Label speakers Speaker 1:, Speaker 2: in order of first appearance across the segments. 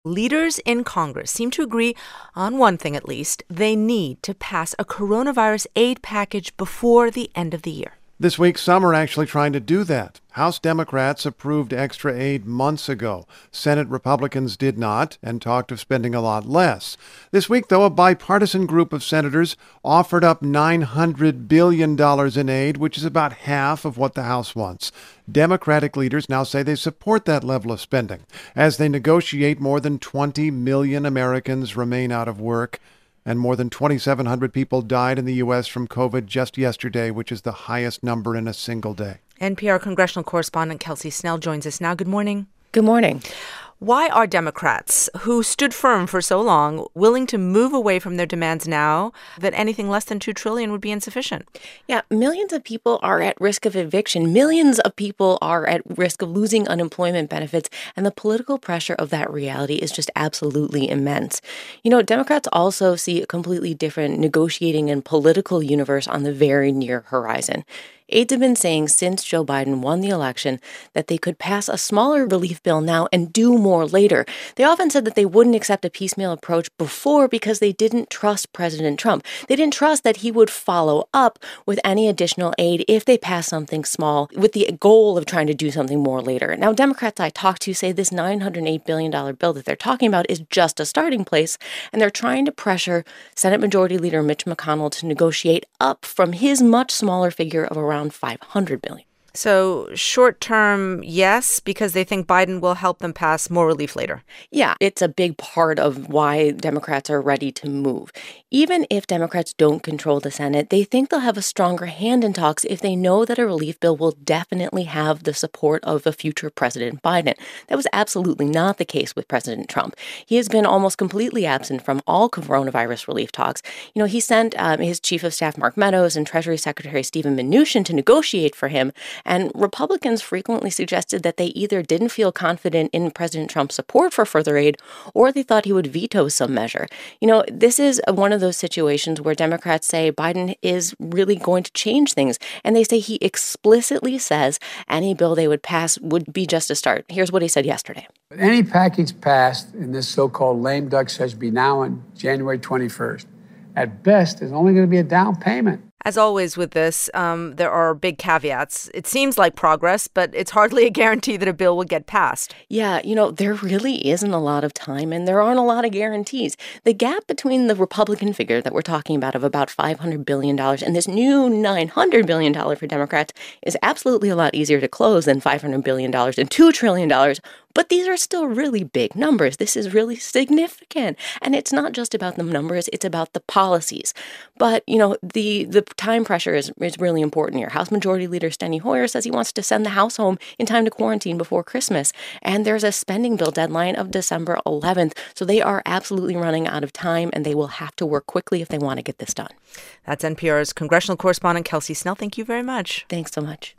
Speaker 1: Leaders in Congress seem to agree on one thing at least. They need to pass a coronavirus aid package before the end of the year.
Speaker 2: This week, some are actually trying to do that. House Democrats approved extra aid months ago. Senate Republicans did not and talked of spending a lot less. This week, though, a bipartisan group of senators offered up $900 billion in aid, which is about half of what the House wants. Democratic leaders now say they support that level of spending. As they negotiate, more than 20 million Americans remain out of work. And more than 2,700 people died in the U.S. from COVID just yesterday, which is the highest number in a single day.
Speaker 1: NPR congressional correspondent Kelsey Snell joins us now. Good morning.
Speaker 3: Good morning.
Speaker 1: Why are Democrats, who stood firm for so long, willing to move away from their demands now that anything less than $2 trillion would be insufficient?
Speaker 3: Yeah, millions of people are at risk of eviction. Millions of people are at risk of losing unemployment benefits. And the political pressure of that reality is just absolutely immense. You know, Democrats also see a completely different negotiating and political universe on the very near horizon. Aides have been saying since Joe Biden won the election that they could pass a smaller relief bill now and do more later. They often said that they wouldn't accept a piecemeal approach before because they didn't trust President Trump. They didn't trust that he would follow up with any additional aid if they passed something small with the goal of trying to do something more later. Now, Democrats I talked to say this $908 billion bill that they're talking about is just a starting place, and they're trying to pressure Senate Majority Leader Mitch McConnell to negotiate up from his much smaller figure of around $500 billion.
Speaker 1: So short term, yes, because they think Biden will help them pass more relief later.
Speaker 3: Yeah, it's a big part of why Democrats are ready to move. Even if Democrats don't control the Senate, they think they'll have a stronger hand in talks if they know that a relief bill will definitely have the support of a future President Biden. That was absolutely not the case with President Trump. He has been almost completely absent from all coronavirus relief talks. You know, he sent his Chief of Staff, Mark Meadows, and Treasury Secretary Steven Mnuchin to negotiate for him. And Republicans frequently suggested that they either didn't feel confident in President Trump's support for further aid or they thought he would veto some measure. You know, this is one of those situations where Democrats say Biden is really going to change things. And they say he explicitly says any bill they would pass would be just a start. Here's what he said yesterday.
Speaker 4: Any package passed in this so-called lame duck session be now on January 21st. At best, is only going to be a down payment.
Speaker 1: As always with this, there are big caveats. It seems like progress, but it's hardly a guarantee that a bill will get passed.
Speaker 3: Yeah, you know, there really isn't a lot of time and there aren't a lot of guarantees. The gap between the Republican figure that we're talking of about $500 billion and this new $900 billion for Democrats is absolutely a lot easier to close than $500 billion and $2 trillion. But these are still really big numbers. This is really significant. And it's not just about the numbers, it's about the policies. But, you know, the time pressure is really important here. House Majority Leader Steny Hoyer says he wants to send the House home in time to quarantine before Christmas. And there's a spending bill deadline of December 11th. So they are absolutely running out of time and they will have to work quickly if they want to get this done.
Speaker 1: That's NPR's congressional correspondent Kelsey Snell. Thank you very much.
Speaker 3: Thanks so much.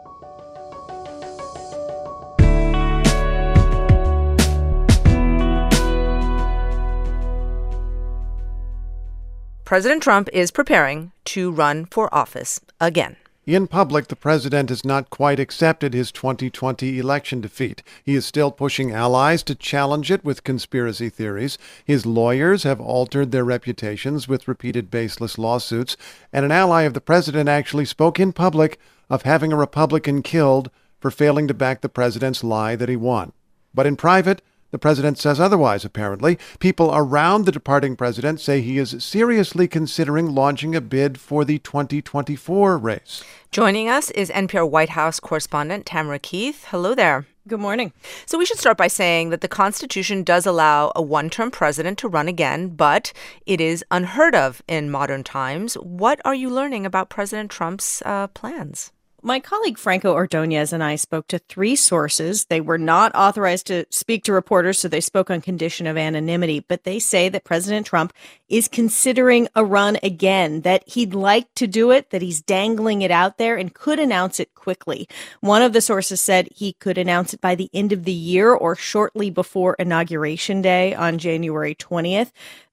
Speaker 1: President Trump is preparing to run for office again.
Speaker 2: In public, the president has not quite accepted his 2020 election defeat. He is still pushing allies to challenge it with conspiracy theories. His lawyers have altered their reputations with repeated baseless lawsuits. And an ally of the president actually spoke in public of having a Republican killed for failing to back the president's lie that he won. But in private, the president says otherwise, apparently. People around the departing president say he is seriously considering launching a bid for the 2024 race.
Speaker 1: Joining us is NPR White House correspondent Tamara Keith. Hello there.
Speaker 5: Good morning.
Speaker 1: So we should start by saying that the Constitution does allow a one-term president to run again, but it is unheard of in modern times. What are you learning about President Trump's plans?
Speaker 5: My colleague Franco Ordonez and I spoke to three sources. They were not authorized to speak to reporters, so they spoke on condition of anonymity. But they say that President Trump is considering a run again, that he'd like to do it, that he's dangling it out there and could announce it quickly. One of the sources said he could announce it by the end of the year or shortly before Inauguration Day on January 20th.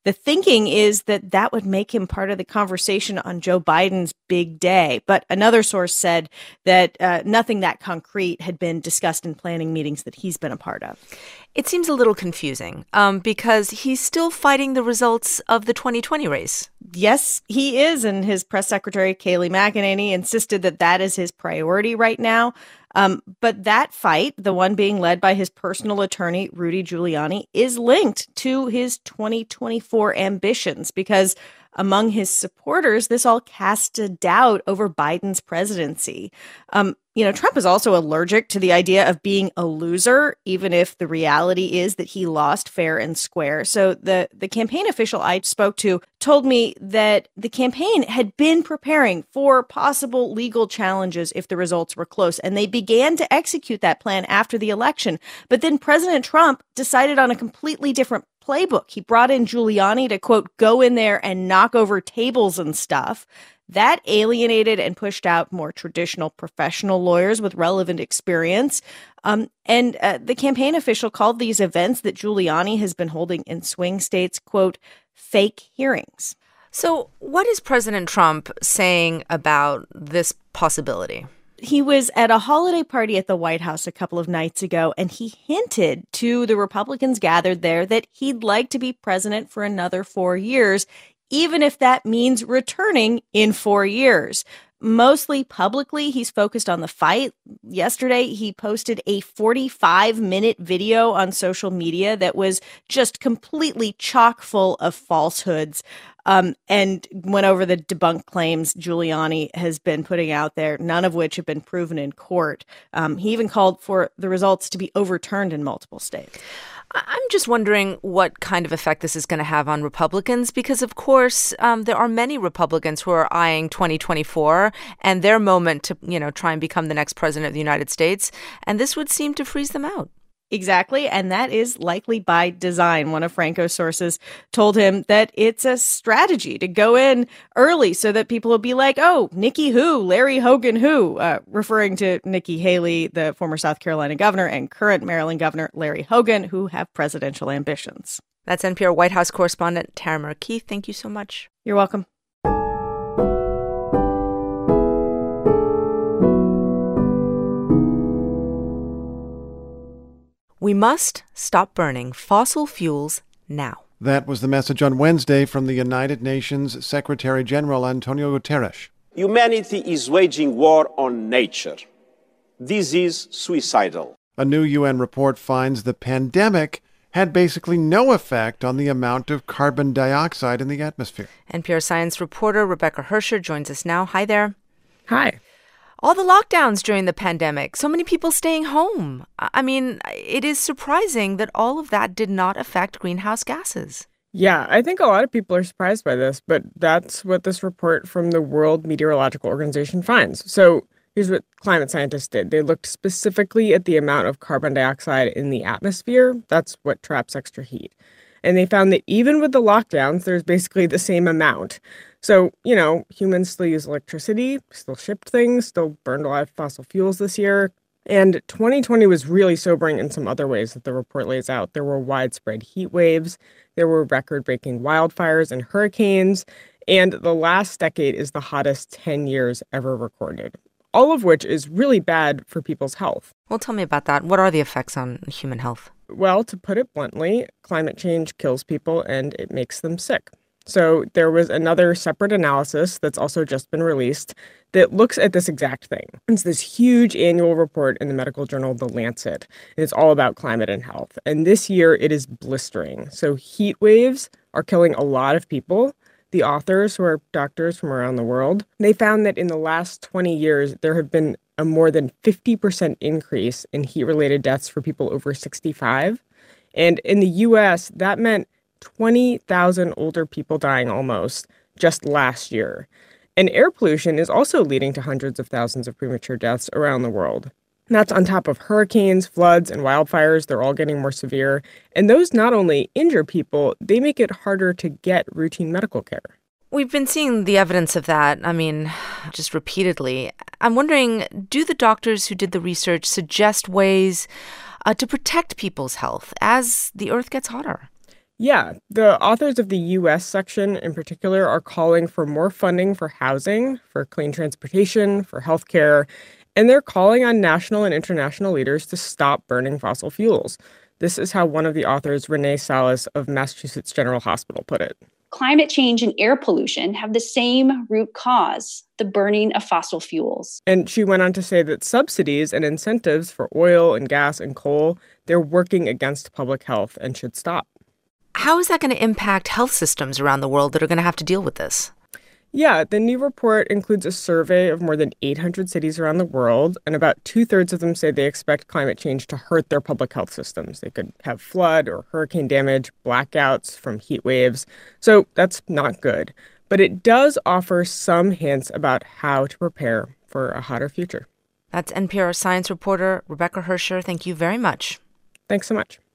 Speaker 5: The thinking is that that would make him part of the conversation on Joe Biden's big day. But another source said that nothing that concrete had been discussed in planning meetings that he's been a part of.
Speaker 1: It seems a little confusing because he's still fighting the results of the 2020 race.
Speaker 5: Yes, he is. And his press secretary, Kayleigh McEnany, insisted that that is his priority right now. But that fight, the one being led by his personal attorney, Rudy Giuliani, is linked to his 2024 ambitions because among his supporters, this all casts a doubt over Biden's presidency. Trump is also allergic to the idea of being a loser, even if the reality is that he lost fair and square. So the campaign official I spoke to told me that the campaign had been preparing for possible legal challenges if the results were close, and they began to execute that plan after the election. But then President Trump decided on a completely different playbook. He brought in Giuliani to, quote, go in there and knock over tables and stuff. That alienated and pushed out more traditional professional lawyers with relevant experience. And the campaign official called these events that Giuliani has been holding in swing states, quote, fake hearings.
Speaker 1: So what is President Trump saying about this possibility?
Speaker 5: He was at a holiday party at the White House a couple of nights ago, and he hinted to the Republicans gathered there that he'd like to be president for another 4 years, even if that means returning in 4 years. Mostly publicly, he's focused on the fight. Yesterday, he posted a 45-minute video on social media that was just completely chock full of falsehoods. And went over the debunked claims Giuliani has been putting out there, none of which have been proven in court. He even called for the results to be overturned in multiple states.
Speaker 1: I'm just wondering what kind of effect this is going to have on Republicans, because, of course, there are many Republicans who are eyeing 2024 and their moment to, try and become the next president of the United States. And this would seem to freeze them out.
Speaker 5: Exactly. And that is likely by design. One of Franco's sources told him that it's a strategy to go in early so that people will be like, oh, Nikki who? Larry Hogan who? Referring to Nikki Haley, the former South Carolina governor, and current Maryland governor Larry Hogan, who have presidential ambitions.
Speaker 1: That's NPR White House correspondent Tamara Keith. Thank you so much.
Speaker 5: You're welcome.
Speaker 1: We must stop burning fossil fuels now.
Speaker 2: That was the message on Wednesday from the United Nations Secretary General Antonio Guterres.
Speaker 6: Humanity is waging war on nature. This is suicidal.
Speaker 2: A new UN report finds the pandemic had basically no effect on the amount of carbon dioxide in the atmosphere.
Speaker 1: NPR science reporter Rebecca Hersher joins us now. Hi there.
Speaker 7: Hi.
Speaker 1: All the lockdowns during the pandemic, so many people staying home. I mean, it is surprising that all of that did not affect greenhouse gases.
Speaker 7: Yeah, I think a lot of people are surprised by this, but that's what this report from the World Meteorological Organization finds. So here's what climate scientists did. They looked specifically at the amount of carbon dioxide in the atmosphere. That's what traps extra heat. And they found that even with the lockdowns, there's basically the same amount. So, humans still use electricity, still shipped things, still burned a lot of fossil fuels this year. And 2020 was really sobering in some other ways that the report lays out. There were widespread heat waves, there were record-breaking wildfires and hurricanes, and the last decade is the hottest 10 years ever recorded. All of which is really bad for people's health.
Speaker 1: Well, tell me about that. What are the effects on human health?
Speaker 7: Well, to put it bluntly, climate change kills people and it makes them sick. So there was another separate analysis that's also just been released that looks at this exact thing. It's this huge annual report in the medical journal, The Lancet, and it's all about climate and health. And this year it is blistering. So heat waves are killing a lot of people. The authors, who are doctors from around the world, they found that in the last 20 years, there have been a more than 50% increase in heat-related deaths for people over 65. And in the U.S., that meant 20,000 older people dying almost just last year. And air pollution is also leading to hundreds of thousands of premature deaths around the world. And that's on top of hurricanes, floods, and wildfires. They're all getting more severe. And those not only injure people, they make it harder to get routine medical care.
Speaker 1: We've been seeing the evidence of that, just repeatedly. I'm wondering, do the doctors who did the research suggest ways to protect people's health as the Earth gets hotter?
Speaker 7: Yeah, the authors of the U.S. section in particular are calling for more funding for housing, for clean transportation, for healthcare, and they're calling on national and international leaders to stop burning fossil fuels. This is how one of the authors, Renee Salas of Massachusetts General Hospital, put it.
Speaker 8: Climate change and air pollution have the same root cause, the burning of fossil fuels.
Speaker 7: And she went on to say that subsidies and incentives for oil and gas and coal, they're working against public health and should stop.
Speaker 1: How is that going to impact health systems around the world that are going to have to deal with this?
Speaker 7: Yeah, the new report includes a survey of more than 800 cities around the world, and about 2/3 of them say they expect climate change to hurt their public health systems. They could have flood or hurricane damage, blackouts from heat waves. So that's not good. But it does offer some hints about how to prepare for a hotter future.
Speaker 1: That's NPR science reporter Rebecca Hersher. Thank you very much.
Speaker 7: Thanks so much.